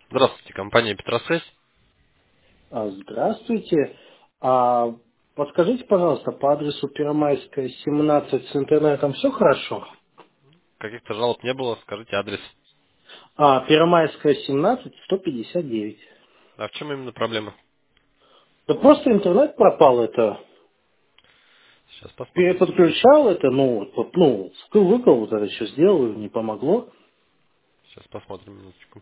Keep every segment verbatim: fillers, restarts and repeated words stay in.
Здравствуйте, компания Петросвязь. А, Здравствуйте. А, подскажите, пожалуйста, по адресу Первомайская, семнадцать с интернетом все хорошо? Каких-то жалоб не было, скажите адрес. А, Первомайская, семнадцать, сто пятьдесят девять. А в чем именно проблема? Да просто интернет пропал это. Сейчас посмотрим. Переподключал это, ну, вот, вот, ну, выкл вот это еще сделал, и не помогло. Сейчас посмотрим минуточку.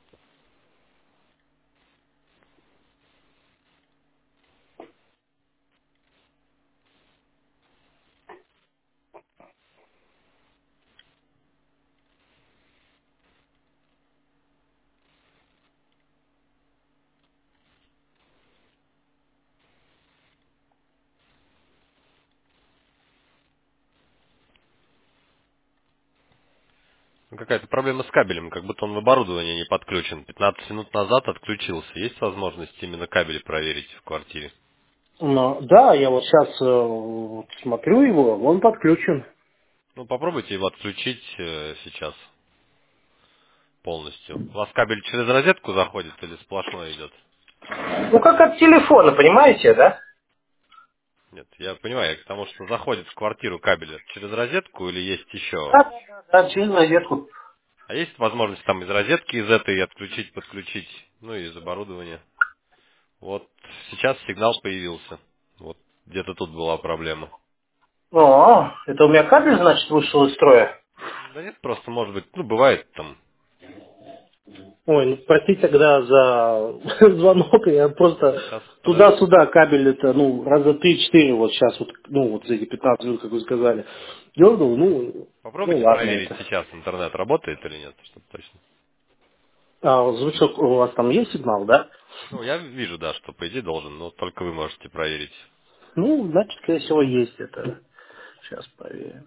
Ну, какая-то проблема с кабелем, как будто он в оборудование не подключен. пятнадцать минут назад отключился. Есть возможность именно кабель проверить в квартире? Но, да, я вот сейчас вот смотрю его, он подключен. Ну, попробуйте его отключить э, сейчас полностью. У вас кабель через розетку заходит или сплошной идет? Ну, как от телефона, понимаете, да? Нет, я понимаю, я к тому, что заходит в квартиру кабель через розетку или есть еще. Да, да, да, да, через розетку. А есть возможность там из розетки, из этой отключить, подключить, ну и из оборудования? Вот сейчас сигнал появился. Вот где-то тут была проблема. О, это у меня кабель, значит, вышел из строя? Да нет, просто может быть, ну бывает там. Ой, ну простите тогда за звонок, я просто Сейчас, подождите. туда-сюда кабель это, ну, раза три-четыре вот сейчас вот, ну, вот за эти пятнадцать минут, как вы сказали, дернул, ну, ну Попробуйте ладно проверить это. сейчас, интернет работает или нет, чтобы точно. А звучок у вас там есть сигнал, да? Ну, я вижу, да, что по идее должен, но только вы можете проверить. Ну, значит, скорее всего, есть это. Сейчас проверим.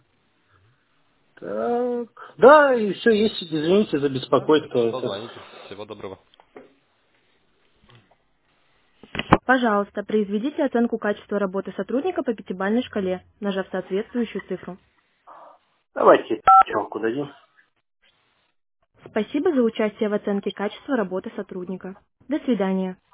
Так. Да, и все, есть, извините за Да, беспокойство если что, это. звоните. Всего доброго. Пожалуйста, произведите оценку качества работы сотрудника по пятибалльной шкале, нажав соответствующую цифру. Давайте пятерку дадим. Спасибо за участие в оценке качества работы сотрудника. До свидания.